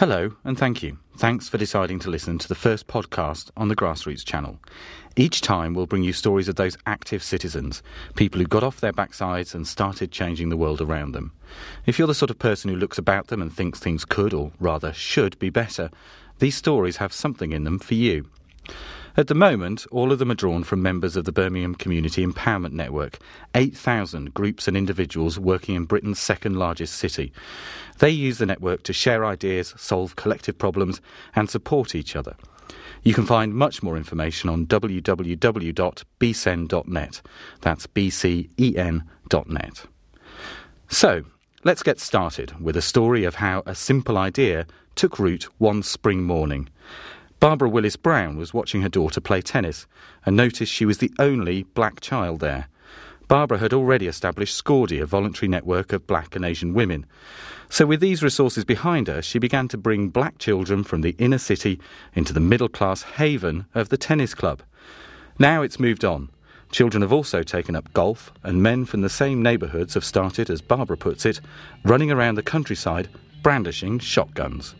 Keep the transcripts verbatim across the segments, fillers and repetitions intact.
Hello, and thank you. Thanks for deciding to listen to the first podcast on the Grassroots channel. Each time we'll bring you stories of those active citizens, people who got off their backsides and started changing the world around them. If you're the sort of person who looks about them and thinks things could, or rather should, be better, these stories have something in them for you. At the moment, all of them are drawn from members of the Birmingham Community Empowerment Network, eight thousand groups and individuals working in Britain's second largest city. They use the network to share ideas, solve collective problems and support each other. You can find much more information on w w w dot b c e n dot net. That's B C E N dot net. So, let's get started with a story of how a simple idea took root one spring morning. Barbara Willis-Brown was watching her daughter play tennis and noticed she was the only black child there. Barbara had already established Scordy, a voluntary network of black and Asian women. So with these resources behind her, she began to bring black children from the inner city into the middle-class haven of the tennis club. Now it's moved on. Children have also taken up golf, and men from the same neighbourhoods have started, as Barbara puts it, running around the countryside brandishing shotguns.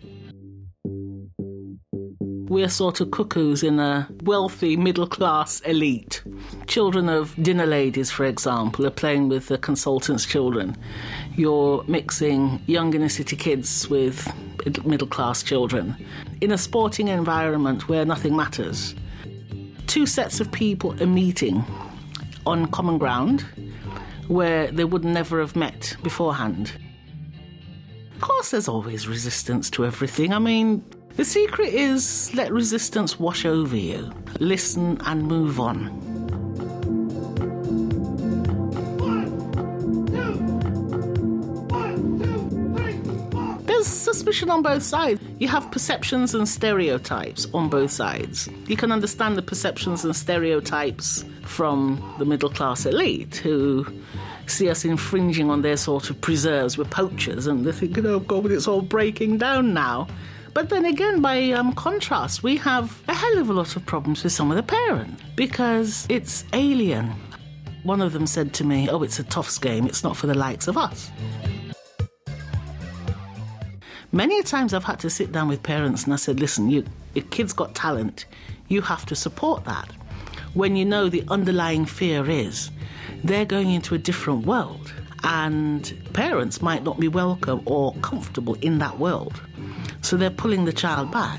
We're sort of cuckoos in a wealthy middle-class elite. Children of dinner ladies, for example, are playing with the consultants' children. You're mixing young inner-city kids with middle-class children in a sporting environment where nothing matters. Two sets of people are meeting on common ground where they would never have met beforehand. Of course, there's always resistance to everything. I mean, the secret is let resistance wash over you. Listen and move on. One, two, one, two, three, four. There's suspicion on both sides. You have perceptions and stereotypes on both sides. You can understand the perceptions and stereotypes from the middle-class elite who see us infringing on their sort of preserves. We're poachers, and they're thinking, oh God, it's all breaking down now. But then again, by um, contrast, we have a hell of a lot of problems with some of the parents because it's alien. One of them said to me, oh, it's a Toffs game, it's not for the likes of us. Many times I've had to sit down with parents and I said, listen, you, your kid's got talent, you have to support that. When you know the underlying fear is they're going into a different world and parents might not be welcome or comfortable in that world. So they're pulling the child back.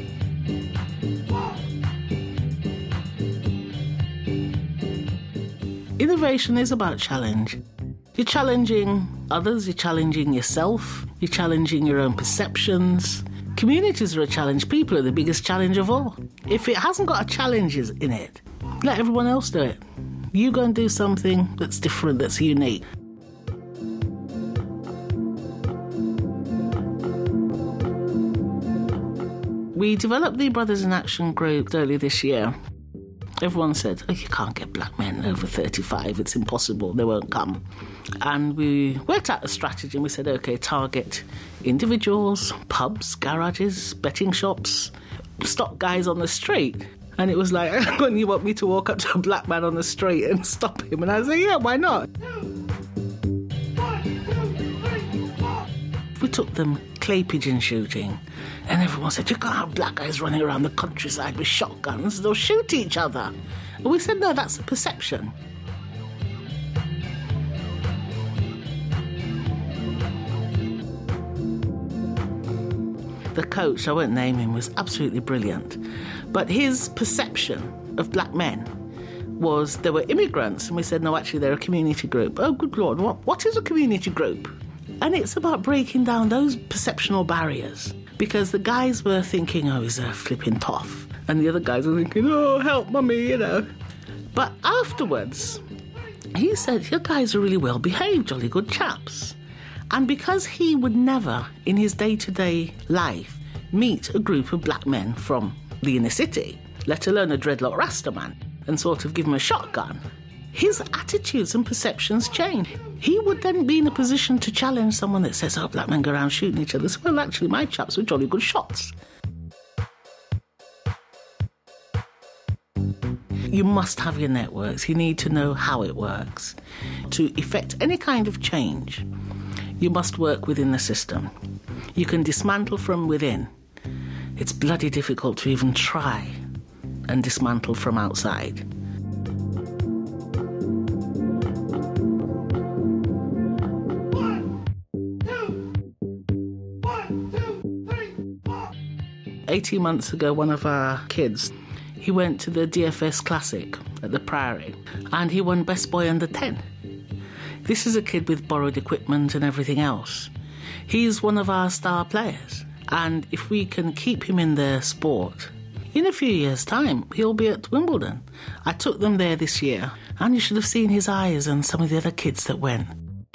Innovation is about challenge. You're challenging others, you're challenging yourself, you're challenging your own perceptions. Communities are a challenge. People are the biggest challenge of all. If it hasn't got a challenges in it, let everyone else do it. You go and do something that's different, that's unique. We developed the Brothers in Action group early this year. Everyone said, oh, you can't get black men over thirty-five, it's impossible, they won't come. And we worked out a strategy and we said, OK, target individuals, pubs, garages, betting shops, stop guys on the street. And it was like, when you want me to walk up to a black man on the street and stop him? And I said, yeah, why not? We took them clay pigeon shooting. And everyone said, you can't have black guys running around the countryside with shotguns. They'll shoot each other. And we said, no, that's a perception. The coach, I won't name him, was absolutely brilliant. But his perception of black men was they were immigrants. And we said, no, actually, they're a community group. Oh, good Lord, what, what is a community group? And it's about breaking down those perceptional barriers. Because the guys were thinking, oh, he's a flipping toff. And the other guys were thinking, oh, help, mummy, you know. But afterwards, he said, you guys are really well-behaved, jolly good chaps. And because he would never, in his day-to-day life, meet a group of black men from the inner city, let alone a dreadlock Rasta man, and sort of give him a shotgun, his attitudes and perceptions change. He would then be in a position to challenge someone that says, oh, black men go around shooting each other. So, well, actually, my chaps were jolly good shots. You must have your networks. You need to know how it works. To effect any kind of change, you must work within the system. You can dismantle from within. It's bloody difficult to even try and dismantle from outside. One, two, one, two, three, four. eighteen months ago, one of our kids, he went to the D F S Classic at the Priory and he won Best Boy Under ten. This is a kid with borrowed equipment and everything else. He's one of our star players, and if we can keep him in their sport, in a few years' time, he'll be at Wimbledon. I took them there this year, and you should have seen his eyes and some of the other kids that went.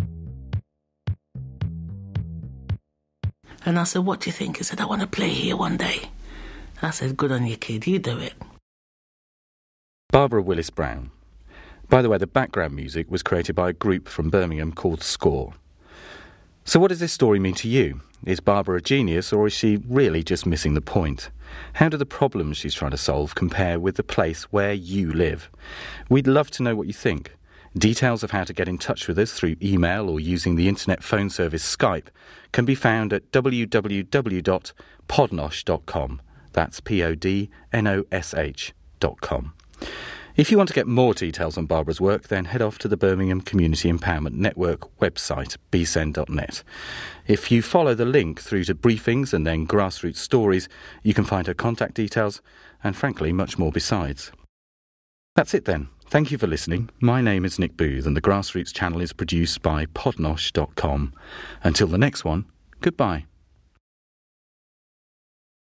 And I said, what do you think? He said, I want to play here one day. I said, good on you, kid, you do it. Barbara Willis-Brown. By the way, the background music was created by a group from Birmingham called Score. So what does this story mean to you? Is Barbara a genius, or is she really just missing the point? How do the problems she's trying to solve compare with the place where you live? We'd love to know what you think. Details of how to get in touch with us through email or using the internet phone service Skype can be found at w w w dot podnosh dot com. That's P O D N O S H dot com. If you want to get more details on Barbara's work, then head off to the Birmingham Community Empowerment Network website, b s e n dot net. If you follow the link through to briefings and then grassroots stories, you can find her contact details and, frankly, much more besides. That's it then. Thank you for listening. My name is Nick Booth and the Grassroots channel is produced by podnosh dot com. Until the next one, goodbye.